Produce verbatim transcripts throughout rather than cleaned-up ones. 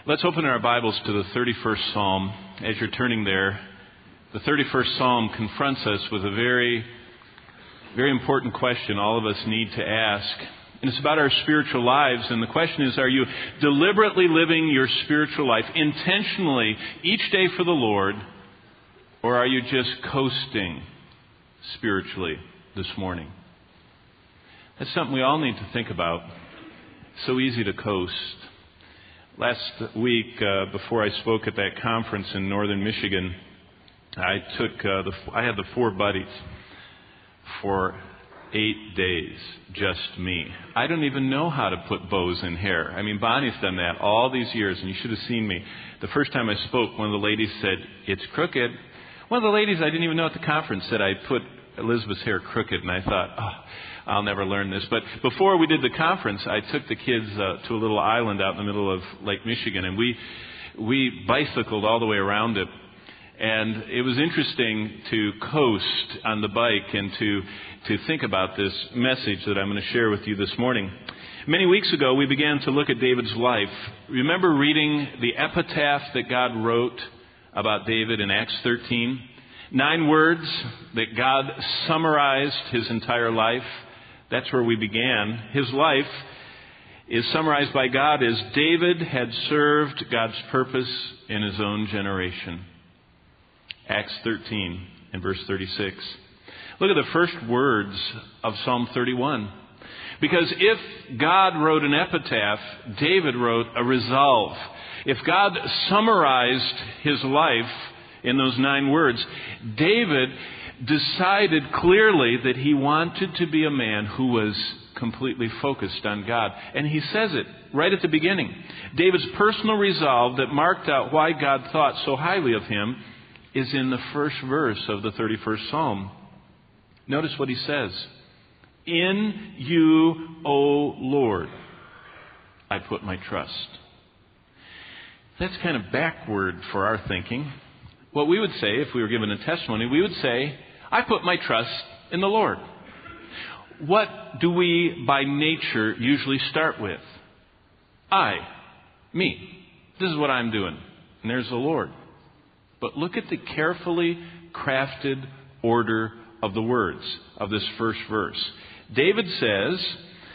Let's open our Bibles to the thirty-first Psalm. As you're turning there, the thirty-first Psalm confronts us with a very, very important question all of us need to ask. And it's about our spiritual lives. And the question is, are you deliberately living your spiritual life intentionally each day for the Lord, or are you just coasting spiritually this morning? That's something we all need to think about. It's so easy to coast. Last week, uh, before I spoke at that conference in northern Michigan, I took uh, the I had the four buddies for eight days, just me. I don't even know how to put bows in hair. I mean, Bonnie's done that all these years, and you should have seen me. The first time I spoke, one of the ladies said, "It's crooked." One of the ladies I didn't even know at the conference said I put Elizabeth's hair crooked, and I thought, oh, I'll never learn this. But before we did the conference, I took the kids uh, to a little island out in the middle of Lake Michigan, and we we bicycled all the way around it. And it was interesting to coast on the bike and to to think about this message that I'm going to share with you this morning. Many weeks ago, we began to look at David's life. Remember reading the epitaph that God wrote about David in Acts thirteen? Nine words that God summarized his entire life. That's where we began. His life is summarized by God as David had served God's purpose in his own generation. Acts thirteen and verse thirty-six. Look at the first words of Psalm thirty-one. Because if God wrote an epitaph, David wrote a resolve. If God summarized his life in those nine words, David decided clearly that he wanted to be a man who was completely focused on God. And he says it right at the beginning. David's personal resolve that marked out why God thought so highly of him is in the first verse of the thirty-first Psalm. Notice what he says. "In you, O Lord, I put my trust." That's kind of backward for our thinking. What we would say, if we were given a testimony, we would say, I put my trust in the Lord. What do we, by nature, usually start with? I, me. This is what I'm doing. And there's the Lord. But look at the carefully crafted order of the words of this first verse. David says,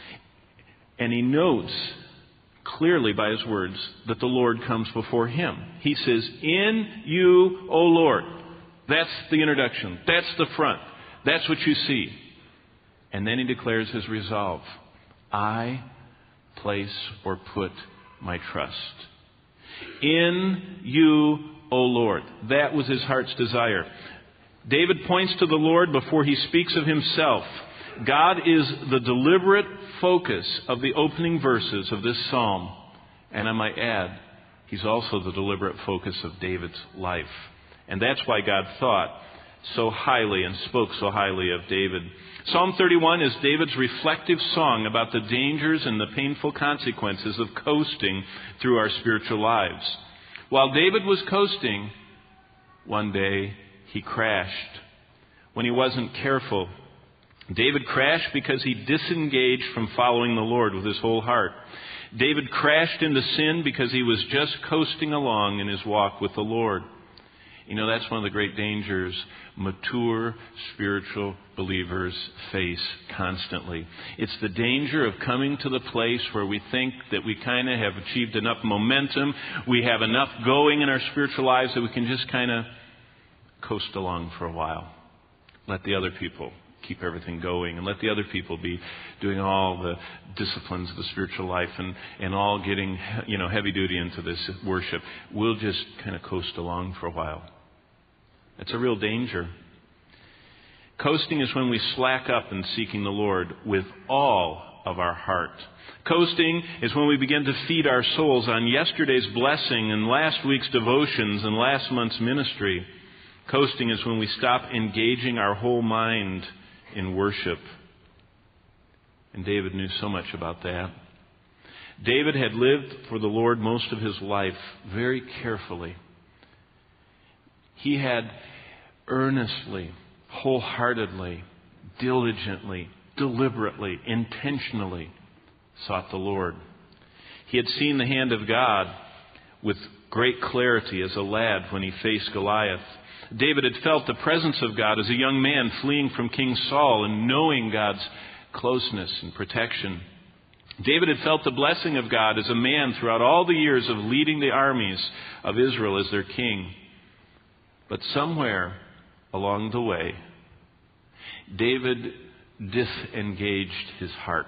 and he notes clearly by his words that the Lord comes before him. He says, "In you, O Lord." That's the introduction. That's the front. That's what you see. And then he declares his resolve. I place or put my trust. In you, O Lord. That was his heart's desire. David points to the Lord before he speaks of himself. God is the deliberate focus of the opening verses of this psalm. And I might add, he's also the deliberate focus of David's life. And that's why God thought so highly and spoke so highly of David. Psalm thirty-one is David's reflective song about the dangers and the painful consequences of coasting through our spiritual lives. While David was coasting, one day he crashed when he wasn't careful. David crashed because he disengaged from following the Lord with his whole heart. David crashed into sin because he was just coasting along in his walk with the Lord. You know, that's one of the great dangers mature spiritual believers face constantly. It's the danger of coming to the place where we think that we kind of have achieved enough momentum, we have enough going in our spiritual lives that we can just kind of coast along for a while. Let the other people keep everything going, and let the other people be doing all the disciplines of the spiritual life and, and all getting, you know, heavy duty into this worship. We'll just kind of coast along for a while. It's a real danger. Coasting is when we slack up in seeking the Lord with all of our heart. Coasting is when we begin to feed our souls on yesterday's blessing and last week's devotions and last month's ministry. Coasting is when we stop engaging our whole mind in worship. And David knew so much about that. David had lived for the Lord most of his life very carefully. He had earnestly, wholeheartedly, diligently, deliberately, intentionally sought the Lord. He had seen the hand of God with great clarity as a lad when he faced Goliath. David had felt the presence of God as a young man fleeing from King Saul and knowing God's closeness and protection. David had felt the blessing of God as a man throughout all the years of leading the armies of Israel as their king. But somewhere along the way, David disengaged his heart.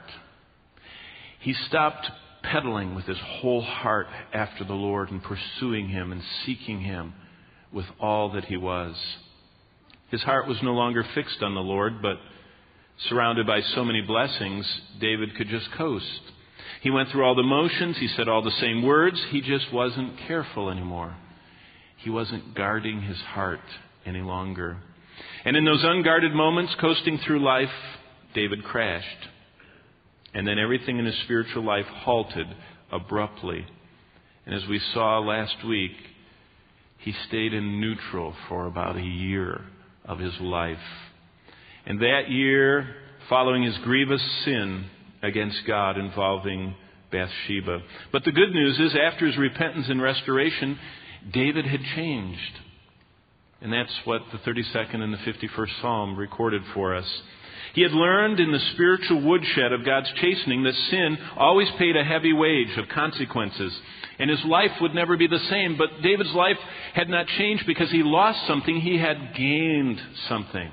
He stopped pedaling with his whole heart after the Lord and pursuing Him and seeking Him with all that he was. His heart was no longer fixed on the Lord, but surrounded by so many blessings, David could just coast. He went through all the motions. He said all the same words. He just wasn't careful anymore. He wasn't guarding his heart any longer. And in those unguarded moments, coasting through life, David crashed. And then everything in his spiritual life halted abruptly. And as we saw last week, he stayed in neutral for about a year of his life. And that year, following his grievous sin against God involving Bathsheba. But the good news is, after his repentance and restoration, David had changed. And that's what the thirty-second and the fifty-first Psalm recorded for us. He had learned in the spiritual woodshed of God's chastening that sin always paid a heavy wage of consequences. And his life would never be the same. But David's life had not changed because he lost something. He had gained something.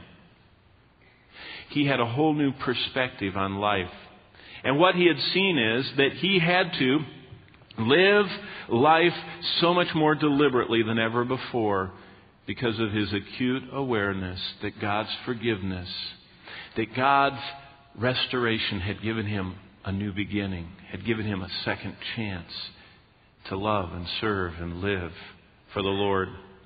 He had a whole new perspective on life. And what he had seen is that he had to live life so much more deliberately than ever before because of his acute awareness that God's forgiveness, that God's restoration had given him a new beginning, had given him a second chance to love and serve and live for the Lord.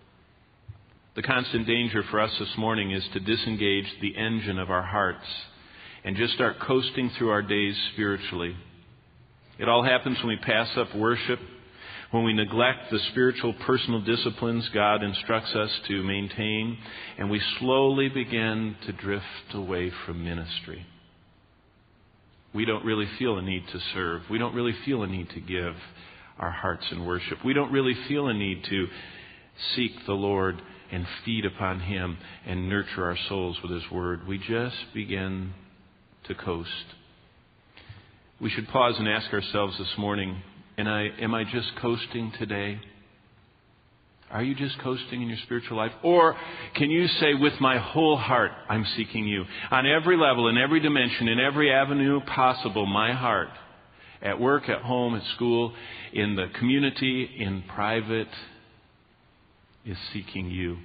The constant danger for us this morning is to disengage the engine of our hearts and just start coasting through our days spiritually. It all happens when we pass up worship, when we neglect the spiritual personal disciplines God instructs us to maintain, and we slowly begin to drift away from ministry. We don't really feel a need to serve. We don't really feel a need to give our hearts in worship. We don't really feel a need to seek the Lord and feed upon Him and nurture our souls with His Word. We just begin to coast. We should pause and ask ourselves this morning, and I, am I just coasting today? Are you just coasting in your spiritual life? Or can you say, with my whole heart, I'm seeking you? On every level, in every dimension, in every avenue possible, my heart, at work, at home, at school, in the community, in private, is seeking you.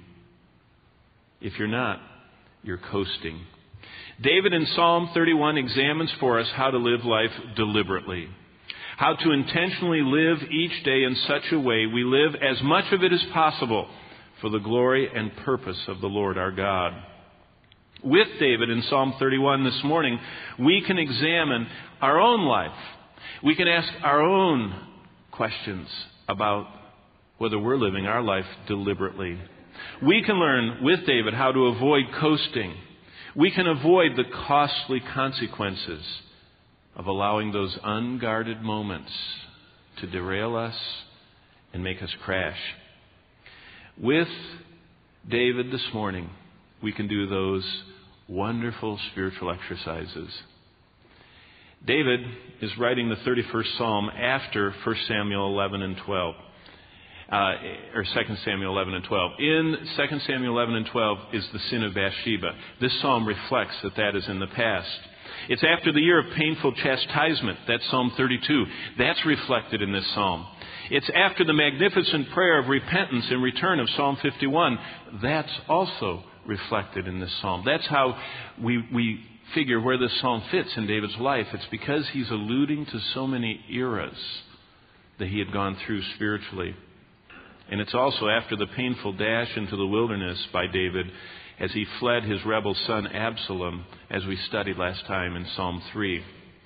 If you're not, you're coasting. David in Psalm thirty-one examines for us how to live life deliberately. How to intentionally live each day in such a way we live as much of it as possible for the glory and purpose of the Lord our God. With David in Psalm thirty-one this morning, we can examine our own life. We can ask our own questions about whether we're living our life deliberately. We can learn with David how to avoid coasting. We can avoid the costly consequences of allowing those unguarded moments to derail us and make us crash. With David this morning, we can do those wonderful spiritual exercises. David is writing the thirty-first Psalm after First Samuel eleven and twelve. Uh, or Second Samuel eleven and twelve. In Second Samuel eleven and twelve is the sin of Bathsheba. This psalm reflects that that is in the past. It's after the year of painful chastisement. That's Psalm thirty-two. That's reflected in this psalm. It's after the magnificent prayer of repentance and return of Psalm fifty-one. That's also reflected in this psalm. That's how we, we figure where this psalm fits in David's life. It's because he's alluding to so many eras that he had gone through spiritually. And it's also after the painful dash into the wilderness by David as he fled his rebel son Absalom, as we studied last time in Psalm three.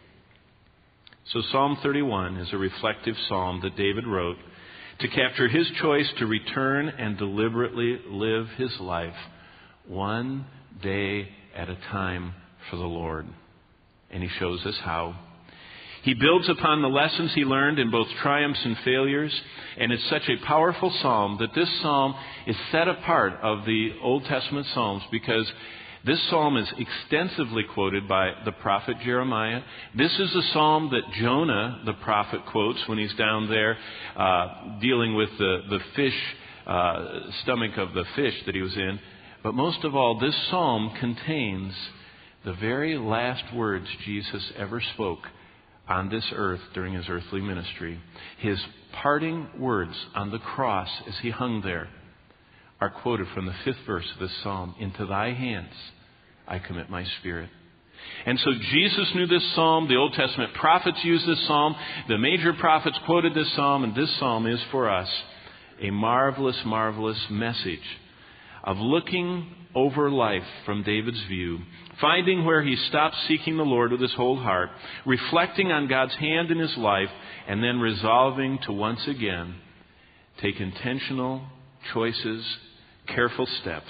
So Psalm thirty-one is a reflective psalm that David wrote to capture his choice to return and deliberately live his life one day at a time for the Lord. And he shows us how. He builds upon the lessons he learned in both triumphs and failures, and it's such a powerful psalm that this psalm is set apart of the Old Testament psalms because this psalm is extensively quoted by the prophet Jeremiah. This is the psalm that Jonah, the prophet, quotes when he's down there uh, dealing with the, the fish, uh, stomach of the fish that he was in. But most of all, this psalm contains the very last words Jesus ever spoke on this earth during his earthly ministry. His parting words on the cross as he hung there are quoted from the fifth verse of this psalm. Into thy hands I commit my spirit. And so Jesus knew this psalm. The Old Testament prophets used this psalm. The major prophets quoted this psalm. And this psalm is for us a marvelous, marvelous message of looking over life from David's view, finding where he stopped seeking the Lord with his whole heart, reflecting on God's hand in his life, and then resolving to once again take intentional choices, careful steps,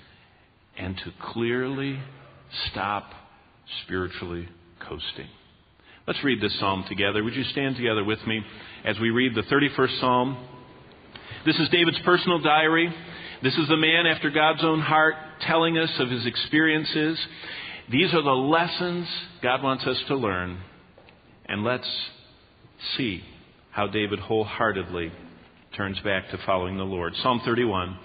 and to clearly stop spiritually coasting. Let's read this psalm together. Would you stand together with me as we read the thirty-first psalm? This is David's personal diary. This is the man after God's own heart telling us of his experiences. These are the lessons God wants us to learn. And let's see how David wholeheartedly turns back to following the Lord. Psalm thirty-one.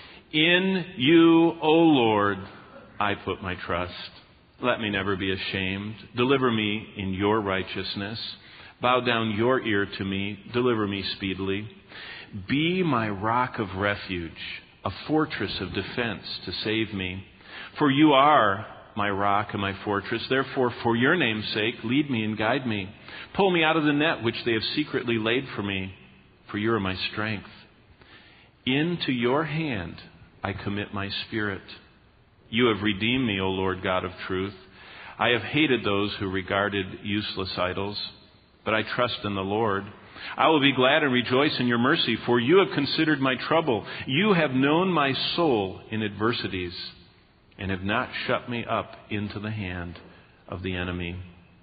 In you, O Lord, I put my trust. Let me never be ashamed. Deliver me in your righteousness. Bow down your ear to me. Deliver me speedily. Be my rock of refuge, a fortress of defense to save me. For you are my rock and my fortress. Therefore, for your name's sake, lead me and guide me. Pull me out of the net which they have secretly laid for me, for you are my strength. Into your hand I commit my spirit. You have redeemed me, O Lord God of truth. I have hated those who regarded useless idols, but I trust in the Lord. I will be glad and rejoice in your mercy, for you have considered my trouble. You have known my soul in adversities, and have not shut me up into the hand of the enemy.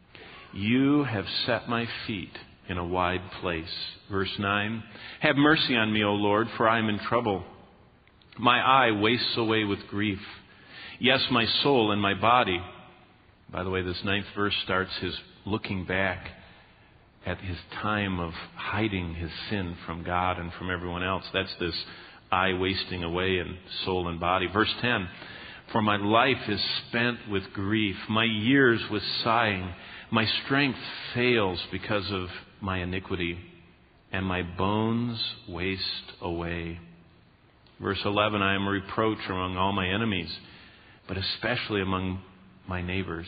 You have set my feet in a wide place. Verse nine, have mercy on me, O Lord, for I am in trouble. My eye wastes away with grief. Yes, my soul and my body. By the way, this ninth verse starts his looking back at his time of hiding his sin from God and from everyone else. That's this eye wasting away in soul and body. Verse ten, for my life is spent with grief, my years with sighing. My strength fails because of my iniquity, and my bones waste away. Verse eleven, I am a reproach among all my enemies, but especially among my neighbors,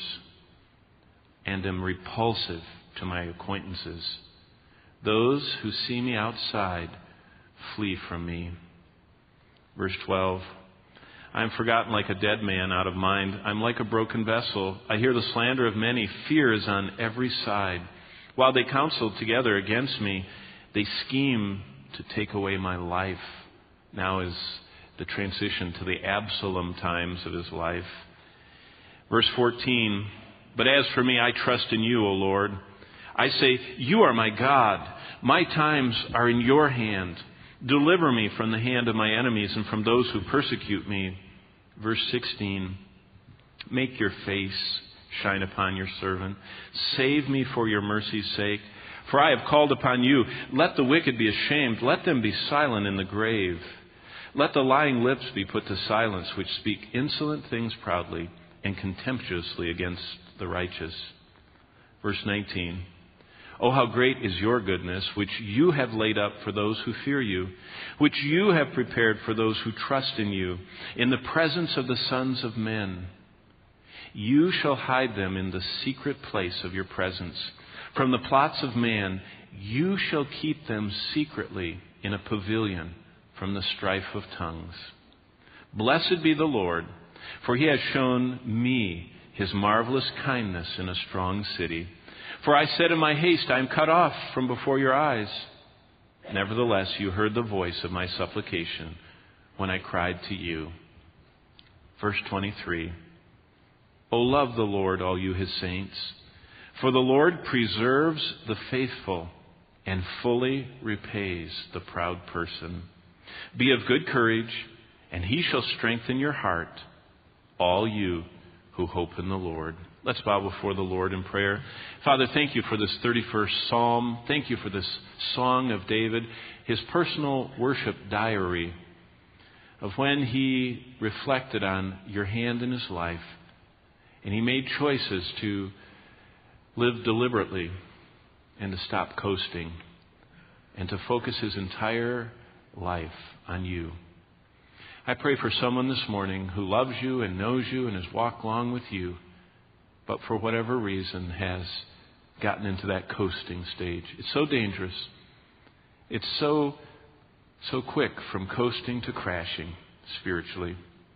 and am repulsive to my acquaintances. Those who see me outside flee from me. Verse twelve, I am forgotten like a dead man out of mind. I am like a broken vessel. I hear the slander of many. Fear is on every side. While they counsel together against me, they scheme to take away my life. Now is the transition to the Absalom times of his life. Verse fourteen, but as for me, I trust in you, O Lord. I say, you are my God. My times are in your hand. Deliver me from the hand of my enemies and from those who persecute me. Verse sixteen, make your face shine upon your servant. Save me for your mercy's sake. For I have called upon you. Let the wicked be ashamed. Let them be silent in the grave. Let the lying lips be put to silence, which speak insolent things proudly and contemptuously against the righteous. Verse nineteen, oh, how great is your goodness, which you have laid up for those who fear you, which you have prepared for those who trust in you, in the presence of the sons of men. You shall hide them in the secret place of your presence. From the plots of man, you shall keep them secretly in a pavilion from the strife of tongues. Blessed be the Lord, for he has shown me his marvelous kindness in a strong city. For I said in my haste, I am cut off from before your eyes. Nevertheless, you heard the voice of my supplication when I cried to you. Verse twenty-three, O love the Lord, all you his saints, For the Lord preserves the faithful and fully repays the proud person. Be of good courage, and he shall strengthen your heart, all you who hope in the Lord. Let's bow before the Lord in prayer. Father, thank you for this thirty-first Psalm. Thank you for this song of David, his personal worship diary of when he reflected on your hand in his life, and he made choices to live deliberately and to stop coasting and to focus his entire life on you. I pray for someone this morning who loves you and knows you and has walked long with you, but for whatever reason has gotten into that coasting stage. It's so dangerous. It's so, so quick from coasting to crashing spiritually.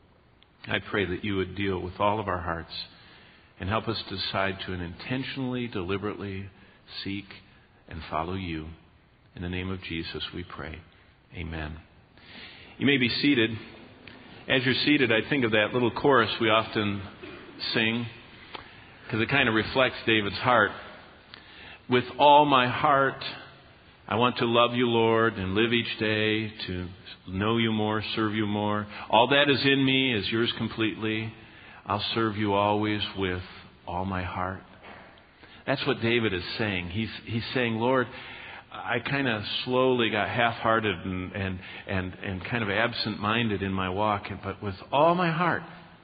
I pray that you would deal with all of our hearts and help us decide to intentionally, deliberately seek and follow you. In the name of Jesus we pray. Amen. You may be seated. As you're seated, I think of that little chorus we often sing, because it kind of reflects David's heart. With all my heart, I want to love you, Lord, and live each day to know you more, serve you more. All that is in me is yours completely. I'll serve you always with all my heart. That's what David is saying. He's he's saying, Lord, I kind of slowly got half-hearted and, and, and, and kind of absent-minded in my walk, but with all my heart,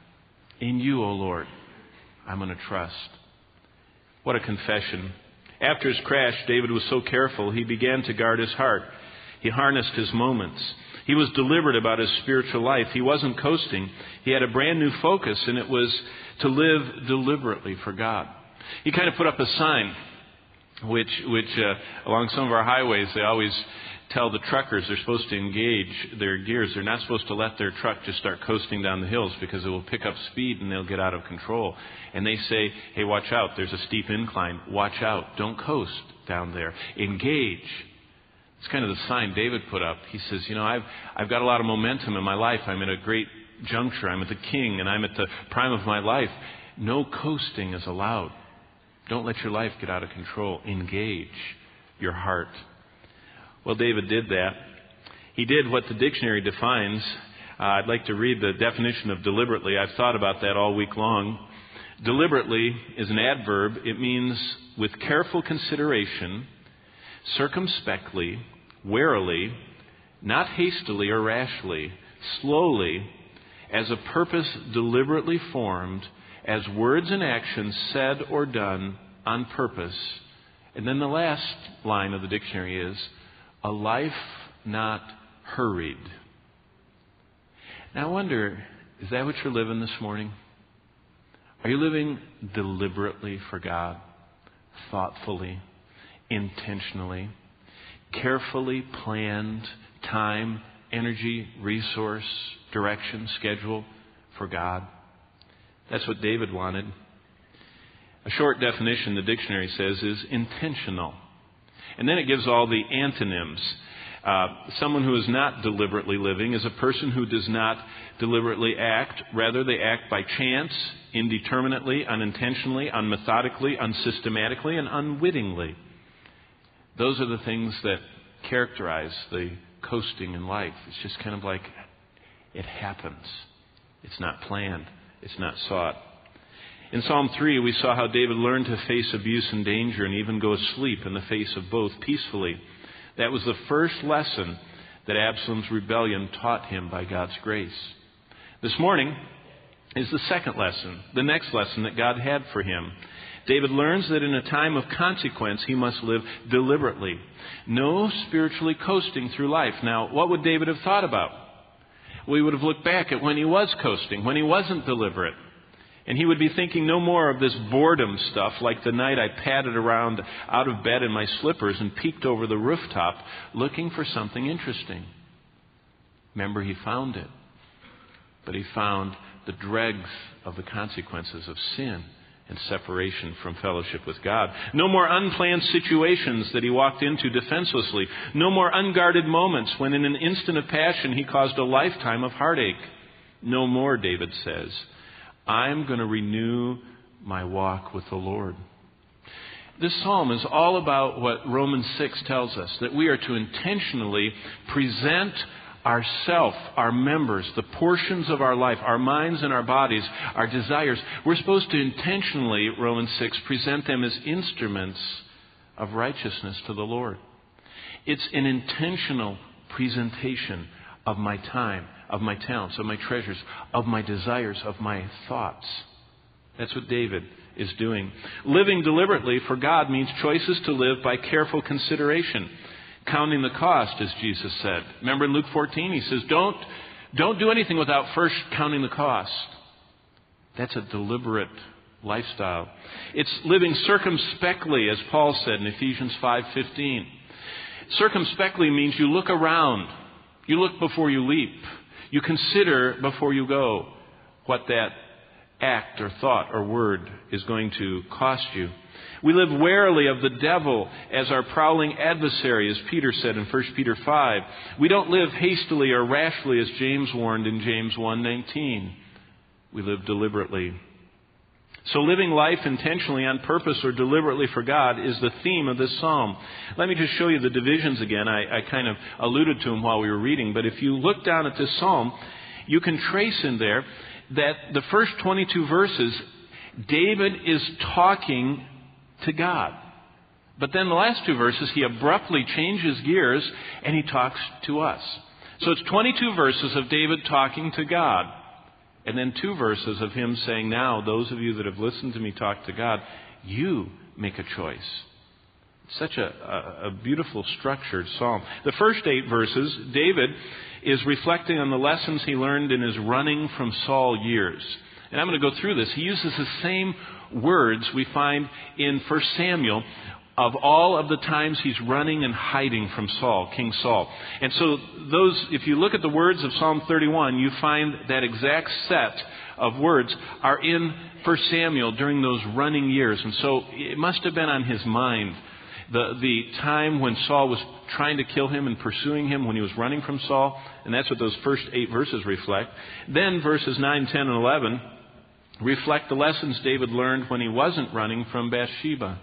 in you, O Lord, I'm going to trust. What a confession. After his crash, David was so careful, he began to guard his heart. He harnessed his moments. He was deliberate about his spiritual life. He wasn't coasting. He had a brand new focus, and it was to live deliberately for God. He kind of put up a sign, which, which uh, along some of our highways, they always tell the truckers they're supposed to engage their gears. They're not supposed to let their truck just start coasting down the hills, because it will pick up speed and they'll get out of control. And they say, hey, watch out. There's a steep incline. Watch out. Don't coast down there. Engage. It's kind of the sign David put up. He says, you know, I've I've got a lot of momentum in my life. I'm at a great juncture. I'm at the king, and I'm at the prime of my life. No coasting is allowed. Don't let your life get out of control. Engage your heart. Well, David did that. He did what the dictionary defines. Uh, I'd like to read the definition of deliberately. I've thought about that all week long. Deliberately is an adverb. It means with careful consideration, circumspectly, warily, not hastily or rashly, slowly, as a purpose deliberately formed, as words and actions said or done on purpose. And then the last line of the dictionary is, a life not hurried. Now I wonder, is that what you're living this morning? Are you living deliberately for God, thoughtfully, intentionally, carefully planned time, energy, resource, direction, schedule for God? That's what David wanted. A short definition the dictionary says is intentional. And then it gives all the antonyms. Uh, someone who is not deliberately living is a person who does not deliberately act. Rather, they act by chance, indeterminately, unintentionally, unmethodically, unsystematically, and unwittingly. Those are the things that characterize the coasting in life. It's just kind of like it happens. It's not planned. It's not sought. In Psalm three, we saw how David learned to face abuse and danger and even go asleep in the face of both peacefully. That was the first lesson that Absalom's rebellion taught him by God's grace. This morning is the second lesson, the next lesson that God had for him. David learns that in a time of consequence, he must live deliberately. No spiritually coasting through life. Now, what would David have thought about? We would have looked back at when he was coasting, when he wasn't deliberate. And he would be thinking no more of this boredom stuff, like the night I padded around out of bed in my slippers and peeked over the rooftop looking for something interesting. Remember, he found it. But he found the dregs of the consequences of sin and separation from fellowship with God. No more unplanned situations that he walked into defenselessly. No more unguarded moments when in an instant of passion he caused a lifetime of heartache. No more, David says. I'm going to renew my walk with the Lord. this psalm is all about what Romans six tells us, that we are to intentionally present ourself, our members, the portions of our life, our minds and our bodies, our desires. We're supposed to intentionally, Romans six, present them as instruments of righteousness to the Lord. It's an intentional presentation of my time, of my talents, of my treasures, of my desires, of my thoughts. That's what David is doing. Living deliberately for God means choices to live by careful consideration. Counting the cost, as Jesus said. Remember in Luke fourteen, he says, don't, don't do anything without first counting the cost. That's a deliberate lifestyle. It's living circumspectly, as Paul said in Ephesians five fifteen. Circumspectly means you look around. You look before you leap. You consider before you go what that act or thought or word is going to cost you. We live warily of the devil as our prowling adversary, as Peter said in First Peter five. We don't live hastily or rashly, as James warned in James one nineteen. We live deliberately. So living life intentionally on purpose or deliberately for God is the theme of this psalm. Let me just show you the divisions again. I, I kind of alluded to them while we were reading. But if you look down at this psalm, you can trace in there that the first twenty-two verses, David is talking to God. But then the last two verses, he abruptly changes gears and he talks to us. So it's twenty-two verses of David talking to God. And then two verses of him saying, now, those of you that have listened to me talk to God, you make a choice. Such a, a, a beautiful structured psalm. The first eight verses, David is reflecting on the lessons he learned in his running from Saul years. And I'm going to go through this. He uses the same words we find in First Samuel of all of the times he's running and hiding from Saul, King Saul. And so those, if you look at the words of Psalm thirty-one, you find that exact set of words are in First Samuel during those running years. And so it must have been on his mind. The, the time when Saul was trying to kill him and pursuing him when he was running from Saul. And that's what those first eight verses reflect. Then verses nine, ten, and eleven reflect the lessons David learned when he wasn't running from Bathsheba.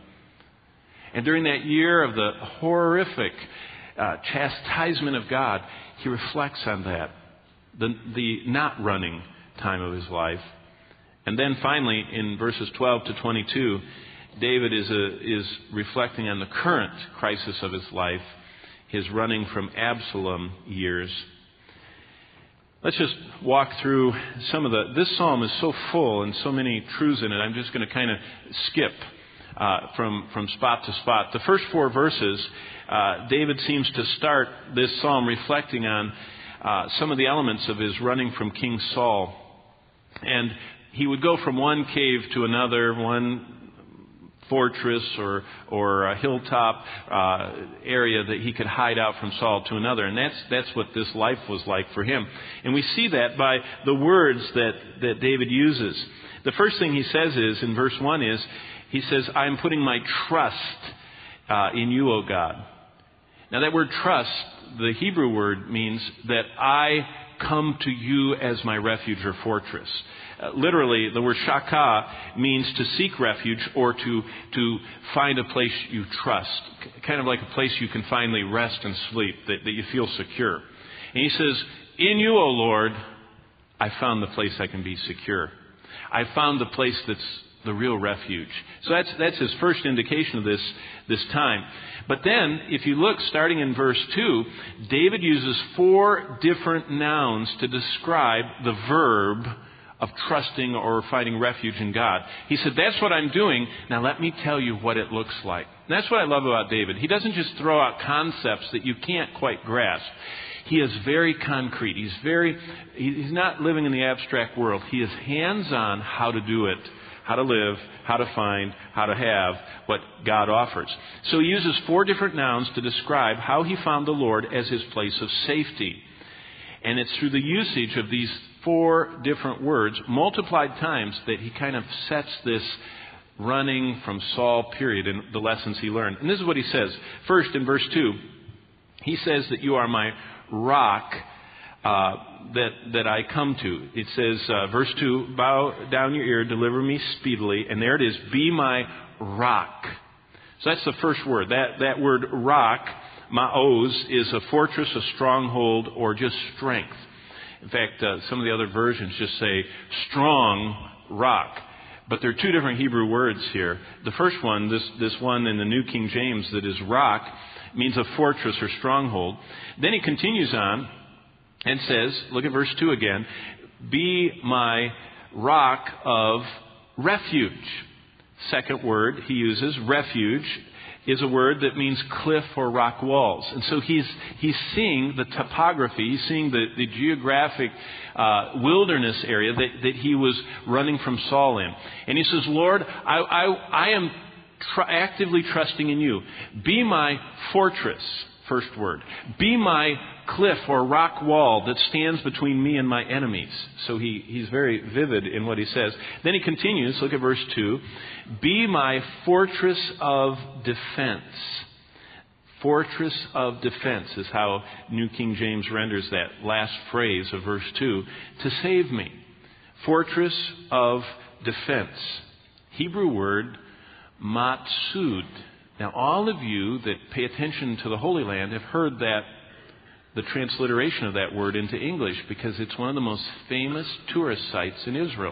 And during that year of the horrific uh, chastisement of God, he reflects on that, the, the not running time of his life. And then finally, in verses twelve to twenty-two, David is, a, is reflecting on the current crisis of his life, his running from Absalom years. Let's just walk through some of the... This psalm is so full and so many truths in it, I'm just going to kind of skip Uh, from, from spot to spot. The first four verses, uh, David seems to start this psalm reflecting on uh, some of the elements of his running from King Saul. And he would go from one cave to another, one fortress or, or a hilltop uh, area that he could hide out from Saul to another. And that's, that's what this life was like for him. And we see that by the words that, that David uses. The first thing he says is, in verse one is, he says, I am putting my trust uh, in you, O God. Now that word trust, the Hebrew word means that I come to you as my refuge or fortress. Uh, literally, the word shakah means to seek refuge or to, to find a place you trust. C- kind of like a place you can finally rest and sleep, that, that you feel secure. And he says, in you, O Lord, I found the place I can be secure. I found the place that's the real refuge. So that's that's his first indication of this, this time. But then, if you look, starting in verse two, David uses four different nouns to describe the verb of trusting or finding refuge in God. He said, that's what I'm doing. Now let me tell you what it looks like. And that's what I love about David. He doesn't just throw out concepts that you can't quite grasp. He is very concrete. He's very, he's not living in the abstract world. He is hands-on how to do it. How to live, how to find, how to have what God offers. So he uses four different nouns to describe how he found the Lord as his place of safety. And it's through the usage of these four different words, multiplied times, that he kind of sets this running from Saul period in the lessons he learned. And this is what he says. First, in verse two, he says that you are my rock, Uh, that that I come to. It says, uh, verse two, bow down your ear, deliver me speedily. And there it is, be my rock. So that's the first word. That, that word rock, ma'oz, is a fortress, a stronghold, or just strength. In fact, uh, some of the other versions just say strong rock. But there are two different Hebrew words here. The first one, this, this one in the New King James that is rock, means a fortress or stronghold. Then he continues on and says, look at verse two again, be my rock of refuge. Second word he uses, refuge, is a word that means cliff or rock walls. And so he's he's seeing the topography, he's seeing the, the geographic uh, wilderness area that, that he was running from Saul in. And he says, Lord, I, I, I am tr- actively trusting in you. Be my fortress, first word. Be my cliff or rock wall that stands between me and my enemies. So he, he's very vivid in what he says. Then he continues, look at verse two. Be my fortress of defense. Fortress of defense is how New King James renders that last phrase of verse two. To save me. Fortress of defense. Hebrew word matsud. Now all of you that pay attention to the Holy Land have heard that the transliteration of that word into English because it's one of the most famous tourist sites in Israel.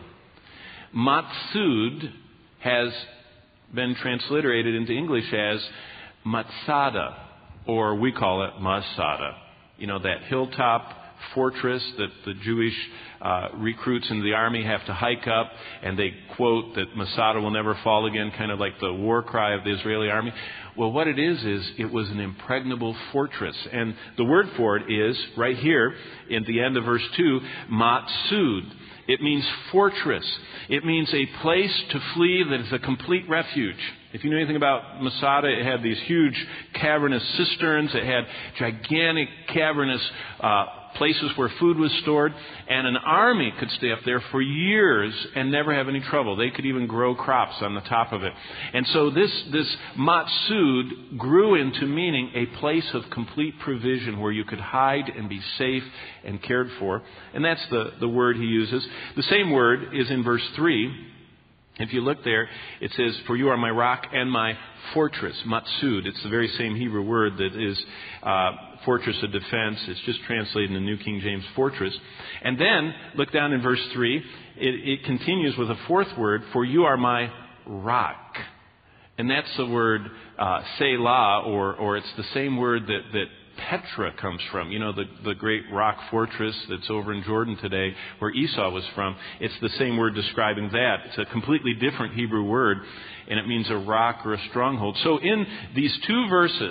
Matsud has been transliterated into English as Matsada, or we call it Masada. You know, that hilltop fortress that the Jewish uh, recruits into the army have to hike up, and they quote that Masada will never fall again, kind of like the war cry of the Israeli army. Well, what it is, is it was an impregnable fortress. And the word for it is, right here, in the end of verse two, Matsud. It means fortress. It means a place to flee that is a complete refuge. If you know anything about Masada, it had these huge cavernous cisterns. It had gigantic cavernous uh, places where food was stored. And an army could stay up there for years and never have any trouble. They could even grow crops on the top of it. And so this, this Matsud grew into meaning a place of complete provision where you could hide and be safe and cared for. And that's the, the word he uses. The same word is in verse three. If you look there, it says, for you are my rock and my fortress, matsud. It's the very same Hebrew word that is uh, fortress of defense. It's just translated in the New King James fortress. And then, look down in verse three, it, it continues with a fourth word, for you are my rock. And that's the word uh, Selah, or, or it's the same word that, that Petra comes from. You know, the, the great rock fortress that's over in Jordan today where Esau was from. It's the same word describing that. It's a completely different Hebrew word, and it means a rock or a stronghold. So in these two verses,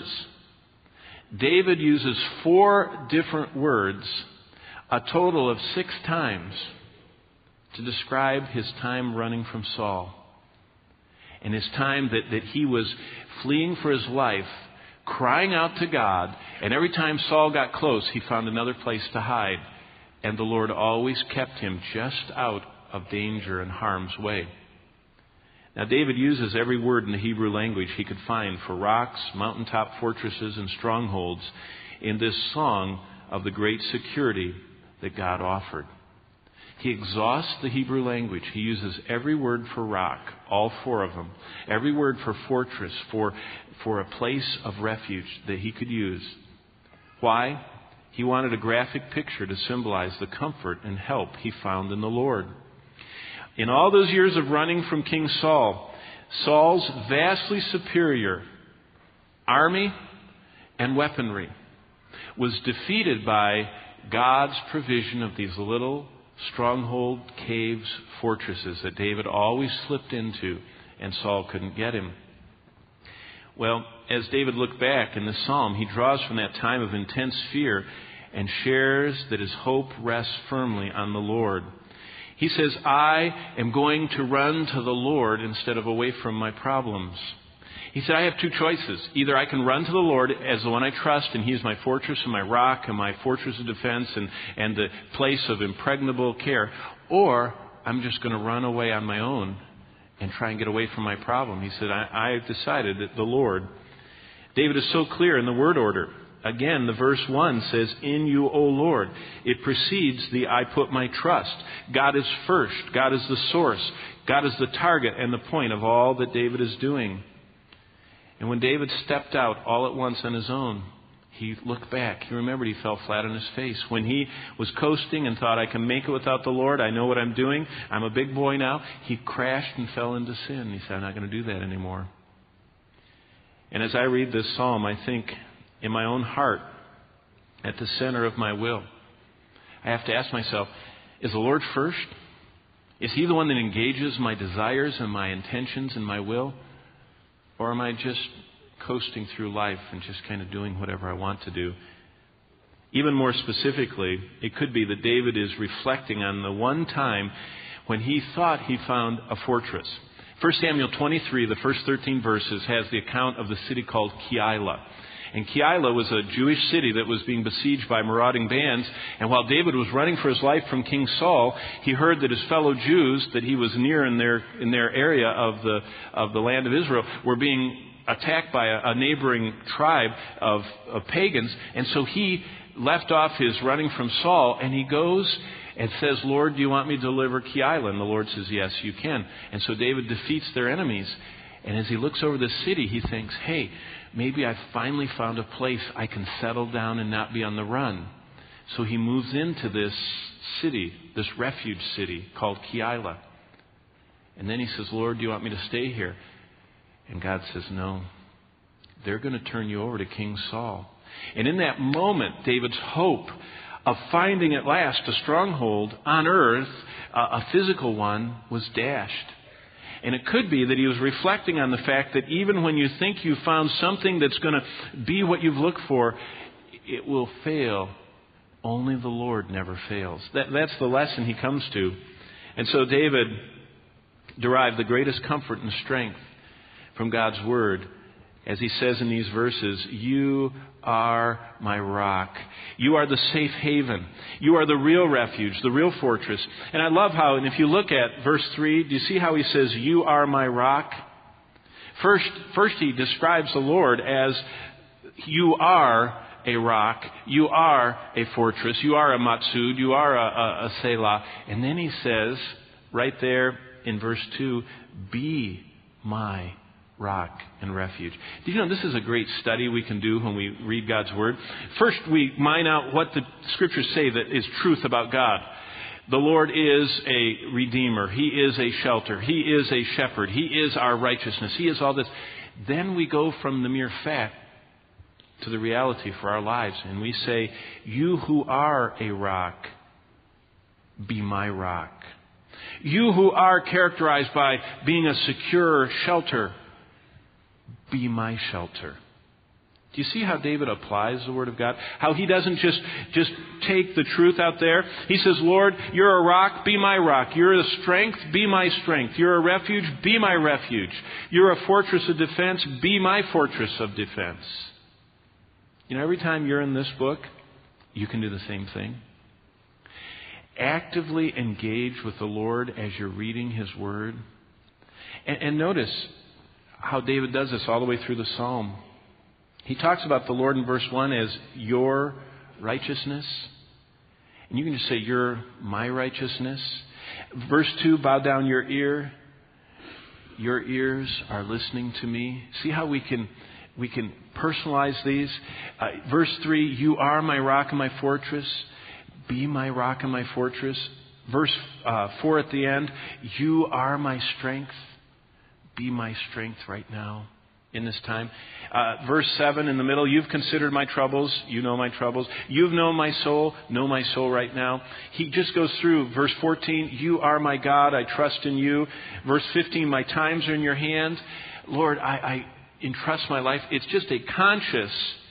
David uses four different words, a total of six times, to describe his time running from Saul. And his time that, that he was fleeing for his life, crying out to God, and every time Saul got close, he found another place to hide. And the Lord always kept him just out of danger and harm's way. Now, David uses every word in the Hebrew language he could find for rocks, mountaintop fortresses, and strongholds in this song of the great security that God offered. He exhausts the Hebrew language. He uses every word for rock, all four of them. Every word for fortress, for, for a place of refuge that he could use. Why? He wanted a graphic picture to symbolize the comfort and help he found in the Lord. In all those years of running from King Saul, Saul's vastly superior army and weaponry was defeated by God's provision of these little stronghold caves, fortresses that David always slipped into and Saul couldn't get him. Well, as David looked back in the psalm, he draws from that time of intense fear and shares that his hope rests firmly on the Lord. He says, I am going to run to the Lord instead of away from my problems. He said, I have two choices. Either I can run to the Lord as the one I trust, and He is my fortress and my rock and my fortress of defense and, and the place of impregnable care, or I'm just going to run away on my own and try and get away from my problem. He said, I, I've decided that the Lord. David is so clear in the word order. Again, the verse one says, in you, O Lord. It precedes the I put my trust. God is first. God is the source. God is the target and the point of all that David is doing. And when David stepped out all at once on his own, he looked back. He remembered he fell flat on his face. When he was coasting and thought, I can make it without the Lord, I know what I'm doing, I'm a big boy now, he crashed and fell into sin. He said, I'm not going to do that anymore. And as I read this psalm, I think in my own heart, at the center of my will, I have to ask myself, is the Lord first? Is He the one that engages my desires and my intentions and my will? Or am I just coasting through life and just kind of doing whatever I want to do? Even more specifically, it could be that David is reflecting on the one time when he thought he found a fortress. First Samuel twenty-three, the first thirteen verses, has the account of the city called Keilah. And Keilah was a Jewish city that was being besieged by marauding bands. And while David was running for his life from King Saul, he heard that his fellow Jews that he was near in their in their area of the of the land of Israel were being attacked by a, a neighboring tribe of, of pagans. And so he left off his running from Saul, and he goes and says, Lord, do you want me to deliver Keilah? And the Lord says, yes, you can. And so David defeats their enemies. And as he looks over the city, he thinks, hey, maybe I've finally found a place I can settle down and not be on the run. So he moves into this city, this refuge city called Keilah. And then he says, Lord, do you want me to stay here? And God says, no. They're going to turn you over to King Saul. And in that moment, David's hope of finding at last a stronghold on earth, a physical one, was dashed. And it could be that he was reflecting on the fact that even when you think you've found something that's going to be what you've looked for, it will fail. Only the Lord never fails. That, that's the lesson he comes to. And so David derived the greatest comfort and strength from God's Word. As he says in these verses, you are my rock. You are the safe haven. You are the real refuge, the real fortress. And I love how, and if you look at verse three, do you see how he says, you are my rock? First, first he describes the Lord as you are a rock. You are a fortress. You are a matsud. You are a, a, a selah. And then he says, right there in verse two, be my rock and refuge. Did you know this is a great study we can do when we read God's Word? First, we mine out what the Scriptures say that is truth about God. The Lord is a Redeemer. He is a shelter. He is a shepherd. He is our righteousness. He is all this. Then we go from the mere fact to the reality for our lives. And we say, you who are a rock, be my rock. You who are characterized by being a secure shelter, be my shelter. Do you see how David applies the Word of God? How he doesn't just, just take the truth out there. He says, Lord, you're a rock, be my rock. You're a strength, be my strength. You're a refuge, be my refuge. You're a fortress of defense, be my fortress of defense. You know, every time you're in this book, you can do the same thing. Actively engage with the Lord as you're reading His Word. And, and notice how David does this all the way through the Psalm. He talks about the Lord in verse one as your righteousness. And you can just say, you're my righteousness. Verse two, bow down your ear. Your ears are listening to me. See how we can we can personalize these? Uh, verse three, you are my rock and my fortress. Be my rock and my fortress. Verse uh, four at the end, you are my strength. Be my strength right now in this time. Uh, verse seven in the middle, you've considered my troubles. You know my troubles. You've known my soul. Know my soul right now. He just goes through verse fourteen, you are my God. I trust in you. Verse fifteen, my times are in your hand. Lord, I, I entrust my life. It's just a conscious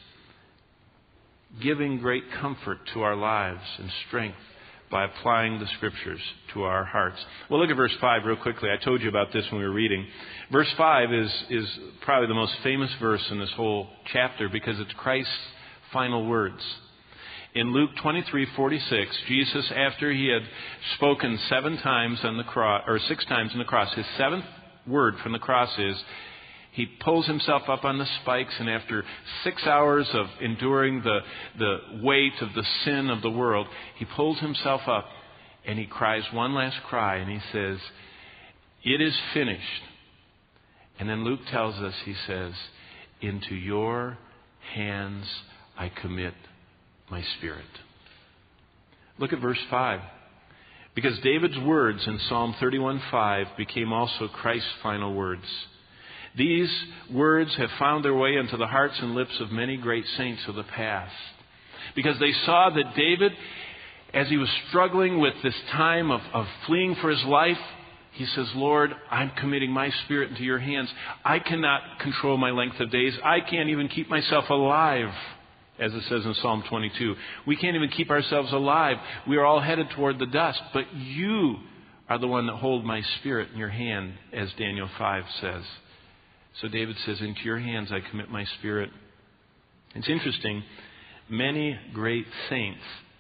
giving great comfort to our lives and strength by applying the Scriptures to our hearts. Well, look at verse five real quickly. I told you about this when we were reading. Verse five is, is probably the most famous verse in this whole chapter because it's Christ's final words. In Luke twenty-three forty-six, Jesus, after He had spoken seven times on the cross, or six times on the cross, His seventh word from the cross is, He pulls Himself up on the spikes, and after six hours of enduring the, the weight of the sin of the world, He pulls Himself up and He cries one last cry, and He says, it is finished. And then Luke tells us, He says, into your hands I commit my spirit. Look at verse five. Because David's words in Psalm thirty-one five became also Christ's final words. These words have found their way into the hearts and lips of many great saints of the past. Because they saw that David, as he was struggling with this time of, of fleeing for his life, he says, Lord, I'm committing my spirit into your hands. I cannot control my length of days. I can't even keep myself alive, as it says in Psalm twenty-two. We can't even keep ourselves alive. We are all headed toward the dust. But you are the one that hold my spirit in your hand, as Daniel five says. So David says, into your hands I commit my spirit. It's interesting. Many great saints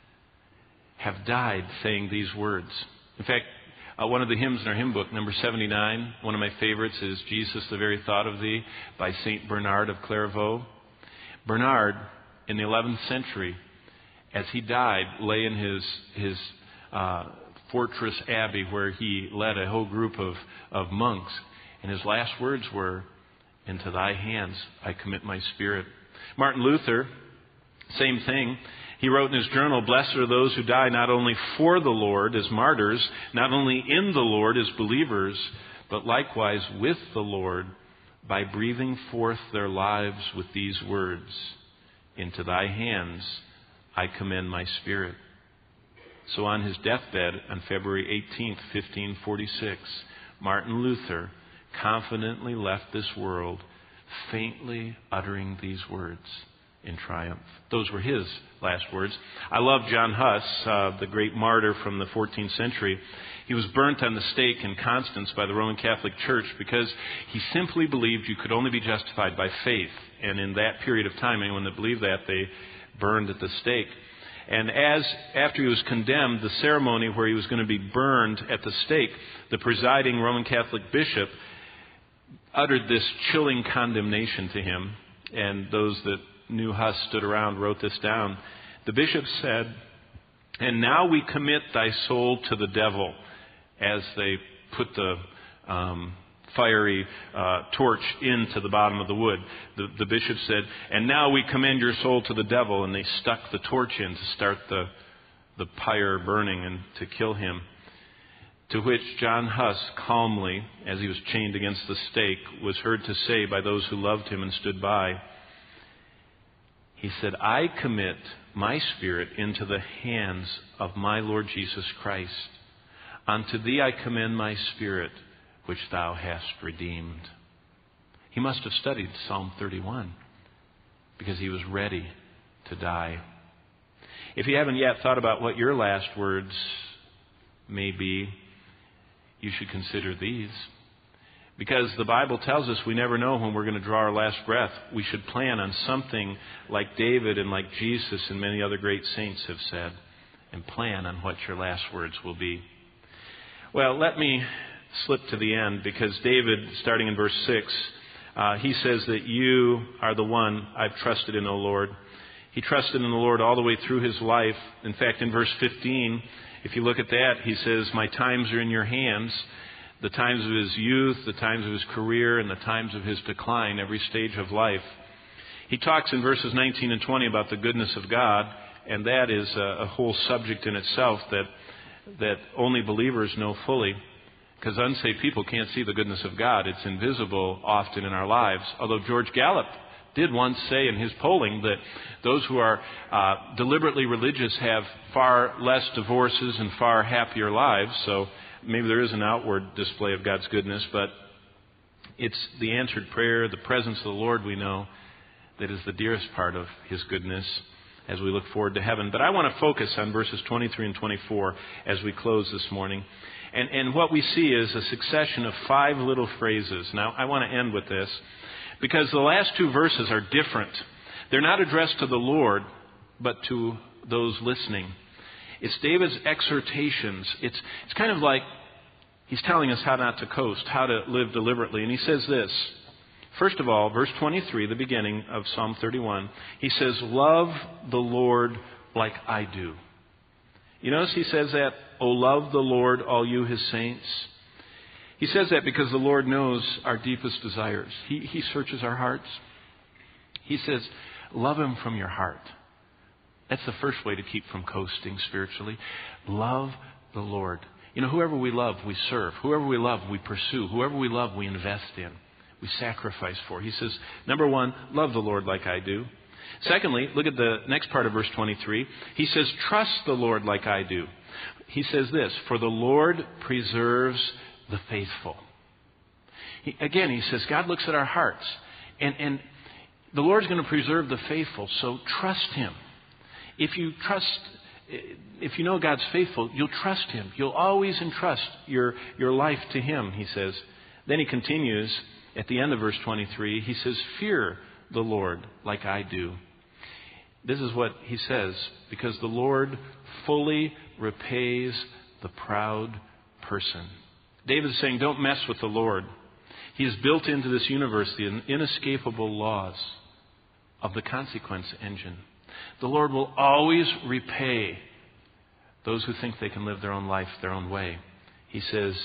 have died saying these words. In fact, uh, one of the hymns in our hymn book, number seventy-nine, one of my favorites is Jesus, the Very Thought of Thee, by Saint Bernard of Clairvaux. Bernard, in the eleventh century, as he died, lay in his his uh, fortress abbey where he led a whole group of, of monks. And his last words were, into thy hands I commit my spirit. Martin Luther, same thing. He wrote in his journal, blessed are those who die not only for the Lord as martyrs, not only in the Lord as believers, but likewise with the Lord by breathing forth their lives with these words, into thy hands I commend my spirit. So on his deathbed on February eighteenth, fifteen forty-six, Martin Luther confidently left this world, faintly uttering these words in triumph. Those were his last words. I love John Huss, uh, the great martyr from the fourteenth century. He was burnt on the stake in Constance by the Roman Catholic Church because he simply believed you could only be justified by faith. And in that period of time, anyone that believed that, they burned at the stake. And as after he was condemned, the ceremony where he was going to be burned at the stake, the presiding Roman Catholic bishop uttered this chilling condemnation to him. And those that knew Huss stood around, wrote this down. The bishop said, and now we commit thy soul to the devil, as they put the um, fiery uh, torch into the bottom of the wood. The, the bishop said, and now we commend your soul to the devil, and they stuck the torch in to start the, the pyre burning and to kill him. To which John Huss calmly, as he was chained against the stake, was heard to say by those who loved him and stood by, he said, I commit my spirit into the hands of my Lord Jesus Christ. Unto thee I commend my spirit, which thou hast redeemed. He must have studied Psalm thirty-one because he was ready to die. If you haven't yet thought about what your last words may be, you should consider these. Because the Bible tells us we never know when we're going to draw our last breath. We should plan on something like David and like Jesus and many other great saints have said, and plan on what your last words will be. Well, let me slip to the end, because David, starting in verse six, uh, he says that you are the one I've trusted in, O Lord. He trusted in the Lord all the way through his life. In fact, in verse fifteen, if you look at that, he says, my times are in your hands. The times of his youth, the times of his career, and the times of his decline, every stage of life. He talks in verses nineteen and twenty about the goodness of God, and that is a, a whole subject in itself that that only believers know fully, because unsaved people can't see the goodness of God. It's invisible often in our lives. Although George Gallup did once say in his polling that those who are uh, deliberately religious have far less divorces and far happier lives. So maybe there is an outward display of God's goodness, but it's the answered prayer, the presence of the Lord we know, that is the dearest part of his goodness as we look forward to heaven. But I want to focus on verses twenty-three and twenty-four as we close this morning. And, and what we see is a succession of five little phrases. Now, I want to end with this, because the last two verses are different. They're not addressed to the Lord, but to those listening. It's David's exhortations. It's, it's kind of like he's telling us how not to coast, how to live deliberately. And he says this. First of all, verse twenty-three, the beginning of Psalm thirty-one, he says, love the Lord like I do. You notice he says that, oh, love the Lord, all you his saints. He says that because the Lord knows our deepest desires. He, he searches our hearts. He says, love Him from your heart. That's the first way to keep from coasting spiritually. Love the Lord. You know, whoever we love, we serve. Whoever we love, we pursue. Whoever we love, we invest in. We sacrifice for. He says, number one, love the Lord like I do. Secondly, look at the next part of verse twenty-three. He says, trust the Lord like I do. He says this, for the Lord preserves the faithful. He, again, he says, God looks at our hearts. And, and the Lord's going to preserve the faithful, so trust Him. If you trust, if you know God's faithful, you'll trust Him. You'll always entrust your, your life to Him, he says. Then he continues at the end of verse twenty-three. He says, fear the Lord like I do. This is what he says, because the Lord fully repays the proud person. David is saying, don't mess with the Lord. He has built into this universe the inescapable laws of the consequence engine. The Lord will always repay those who think they can live their own life their own way. He says,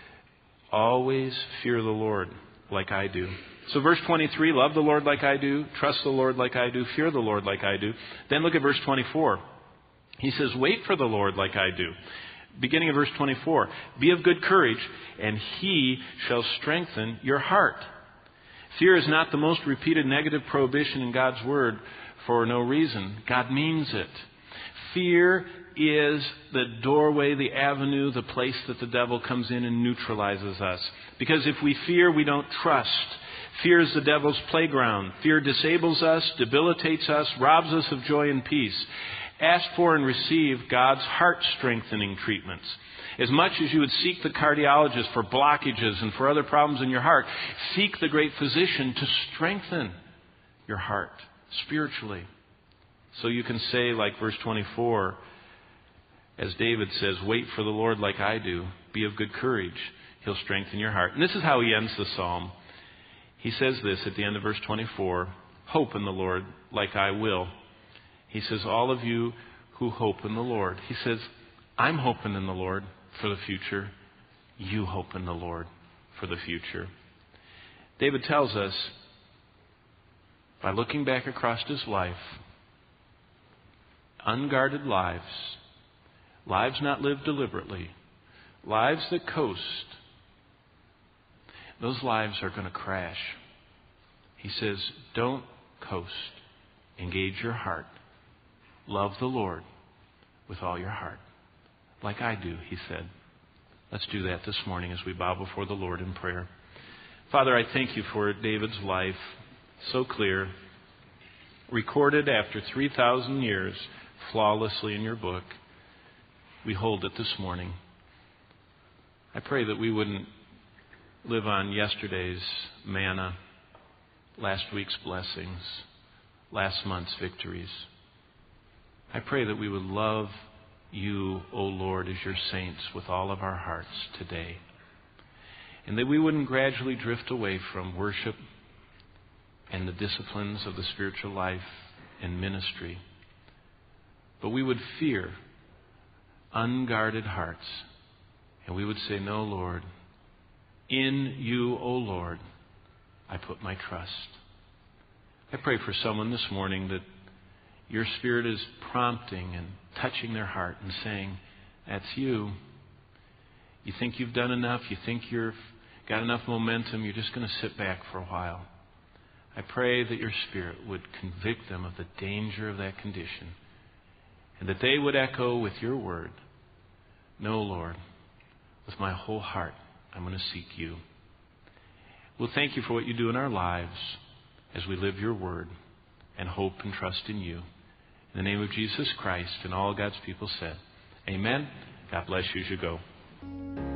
always fear the Lord like I do. So verse twenty-three, love the Lord like I do, trust the Lord like I do, fear the Lord like I do. Then look at verse twenty-four. He says, wait for the Lord like I do. Beginning of verse twenty-four, be of good courage, and He shall strengthen your heart. Fear is not the most repeated negative prohibition in God's Word for no reason. God means it. Fear is the doorway, the avenue, the place that the devil comes in and neutralizes us. Because if we fear, we don't trust. Fear is the devil's playground. Fear disables us, debilitates us, robs us of joy and peace. Ask for and receive God's heart-strengthening treatments. As much as you would seek the cardiologist for blockages and for other problems in your heart, seek the great physician to strengthen your heart spiritually. So you can say, like verse twenty-four, as David says, wait for the Lord like I do. Be of good courage. He'll strengthen your heart. And this is how he ends the psalm. He says this at the end of verse twenty-four, hope in the Lord like I will. He says, all of you who hope in the Lord. He says, I'm hoping in the Lord for the future. You hope in the Lord for the future. David tells us, by looking back across his life, unguarded lives, lives not lived deliberately, lives that coast, those lives are going to crash. He says, don't coast. Engage your heart. Love the Lord with all your heart. Like I do, he said. Let's do that this morning as we bow before the Lord in prayer. Father, I thank you for David's life, so clear, recorded after three thousand years flawlessly in your book. We hold it this morning. I pray that we wouldn't live on yesterday's manna, last week's blessings, last month's victories. I pray that we would love you, O Lord, as your saints with all of our hearts today. And that we wouldn't gradually drift away from worship and the disciplines of the spiritual life and ministry. But we would fear unguarded hearts. And we would say, no, Lord, in you, O Lord, I put my trust. I pray for someone this morning that your Spirit is prompting and touching their heart and saying, that's you. You think you've done enough. You think you've got enough momentum. You're just going to sit back for a while. I pray that your Spirit would convict them of the danger of that condition and that they would echo with your word, no, Lord, with my whole heart, I'm going to seek you. Well, thank you for what you do in our lives as we live your word and hope and trust in you. In the name of Jesus Christ and all God's people said, amen. God bless you as you go.